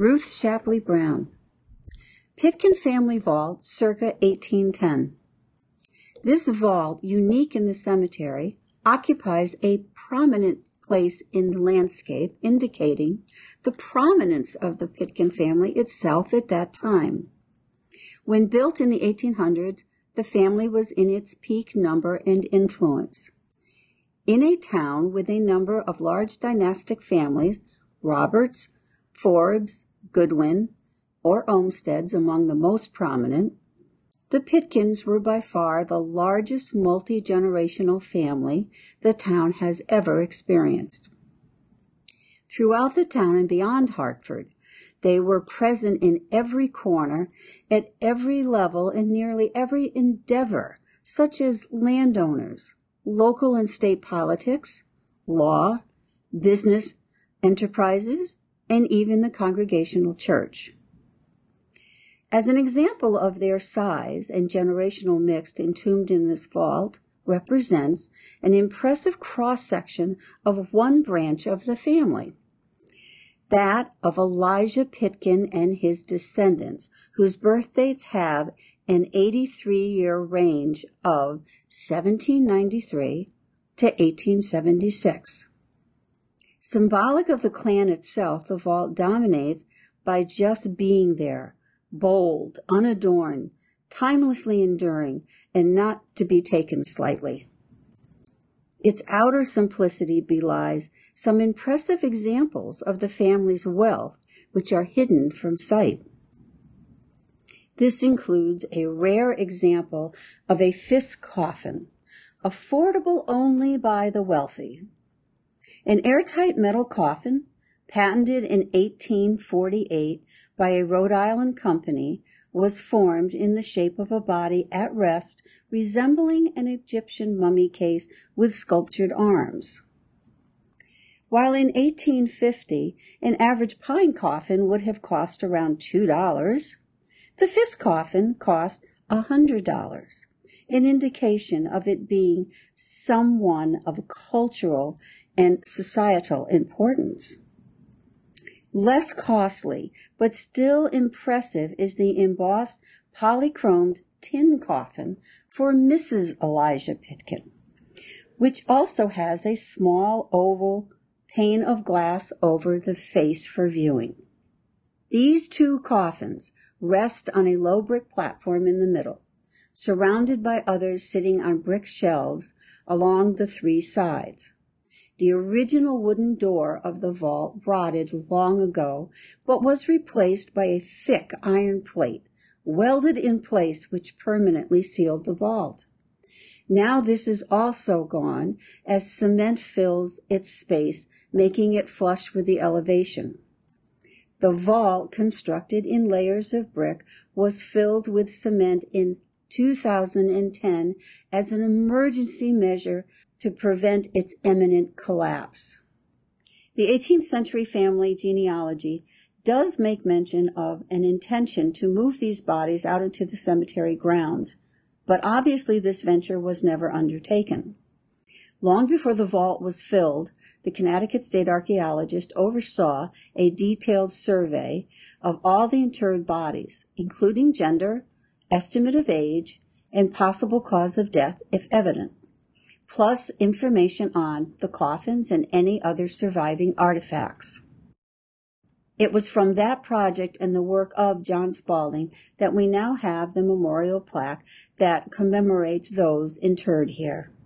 Ruth Shapley Brown. Pitkin Family Vault, circa 1810. This vault, unique in the cemetery, occupies a prominent place in the landscape, indicating the prominence of the Pitkin family itself at that time. When built in the 1800s, the family was in its peak number and influence. In a town with a number of large dynastic families, Roberts, Forbes, Goodwin, or Olmsteds among the most prominent, the Pitkins were by far the largest multi-generational family the town has ever experienced. Throughout the town and beyond Hartford, they were present in every corner, at every level, in nearly every endeavor, such as landowners, local and state politics, law, business enterprises, and even the Congregational Church. As an example of their size and generational mix, entombed in this vault represents an impressive cross-section of one branch of the family, that of Elijah Pitkin and his descendants, whose birth dates have an 83-year range of 1793 to 1876. Symbolic of the clan itself, the vault dominates by just being there, bold, unadorned, timelessly enduring, and not to be taken slightly. Its outer simplicity belies some impressive examples of the family's wealth, which are hidden from sight. This includes a rare example of a Fisk coffin, affordable only by the wealthy. An airtight metal coffin, patented in 1848 by a Rhode Island company, was formed in the shape of a body at rest resembling an Egyptian mummy case with sculptured arms. While in 1850 an average pine coffin would have cost around $2, the Fisk coffin cost $100, an indication of it being someone of cultural and societal importance. Less costly, but still impressive, is the embossed, polychromed tin coffin for Mrs. Elijah Pitkin, which also has a small oval pane of glass over the face for viewing. These two coffins rest on a low brick platform in the middle, surrounded by others sitting on brick shelves along the three sides. The original wooden door of the vault rotted long ago, but was replaced by a thick iron plate, welded in place, which permanently sealed the vault. Now this is also gone, as cement fills its space, making it flush with the elevation. The vault, constructed in layers of brick, was filled with cement in 2010 as an emergency measure to prevent its imminent collapse. The 18th century family genealogy does make mention of an intention to move these bodies out into the cemetery grounds, but obviously this venture was never undertaken. Long before the vault was filled, the Connecticut State archaeologist oversaw a detailed survey of all the interred bodies, including gender, estimate of age, and possible cause of death if evident, plus information on the coffins and any other surviving artifacts. It was from that project and the work of John Spaulding that we now have the memorial plaque that commemorates those interred here.